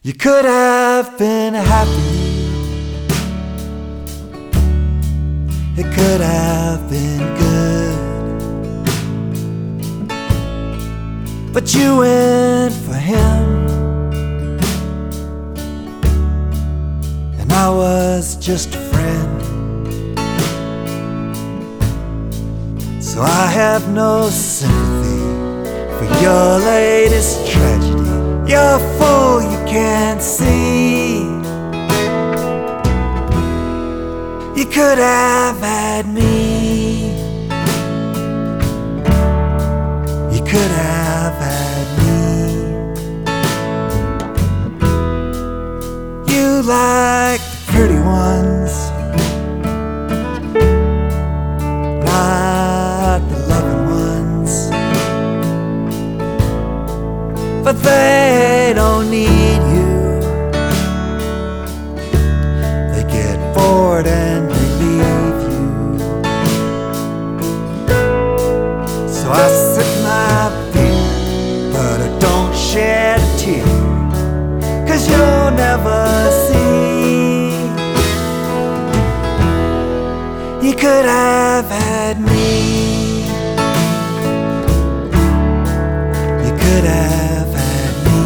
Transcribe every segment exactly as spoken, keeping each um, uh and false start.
You could have been happy. It could have been good, but you went for him, and I was just a friend. So I have no sympathy for your latest tragedy. You're a fool, you can't see. You could have had me. You could have had me. You like the pretty ones, not the loving ones. But they don't need you. They get bored and they leave you. So I sip my beer, but I don't shed a tear, 'cause you'll never see. You could have had me. You could have had me.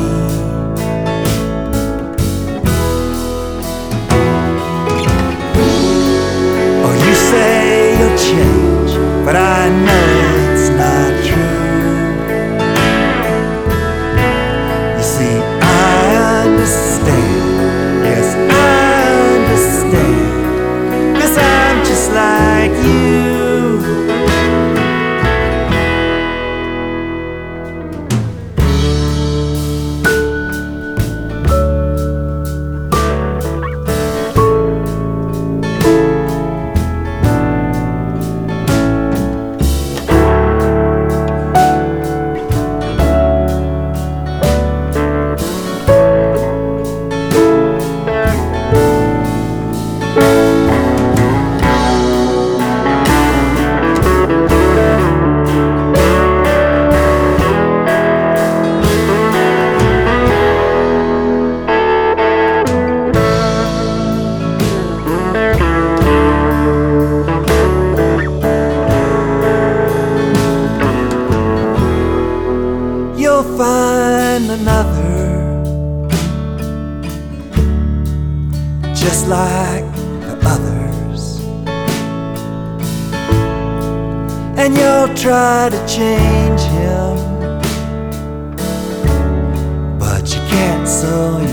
Oh, you say you'll change, but I know it's not true. You see, I understand. Yes, I understand, 'cause I'm just like you. You'll find another just like the others, and you'll try to change him, but you can't, so